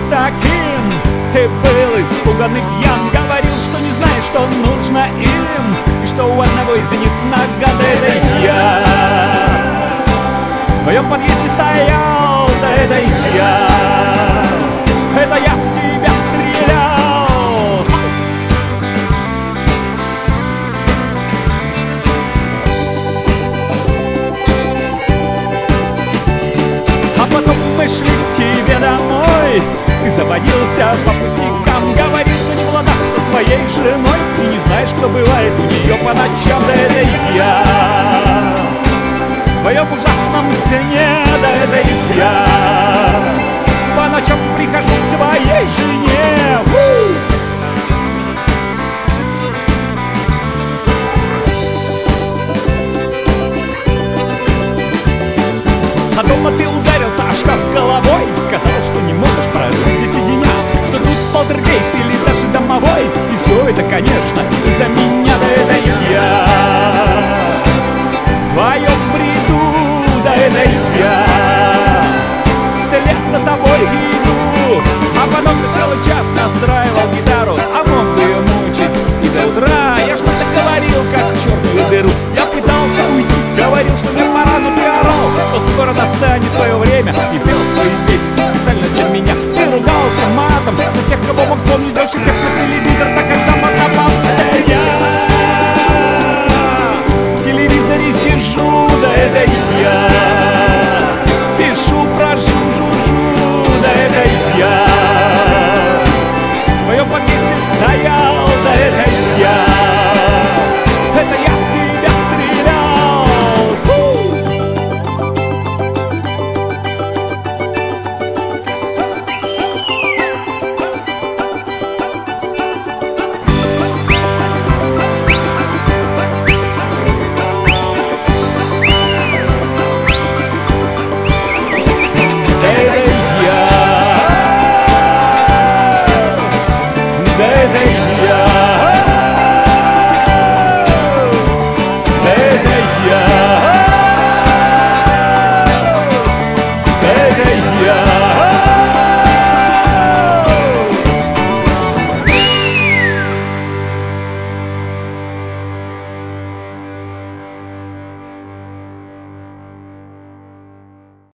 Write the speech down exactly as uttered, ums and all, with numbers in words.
таким. Ты был испуган и пьян, говорил, что не знаешь, что нужно им, и что у одного из них нога, да это я. В твоем подъезде стоял, да это я. Это я в тебя стрелял. А потом мы шли к тебе домой. Ты заводился по пустякам, говоришь, что не в ладах со своей женой, и не знаешь, кто бывает у нее по ночам, да это я. В твоем ужасном сне, да это я. По ночам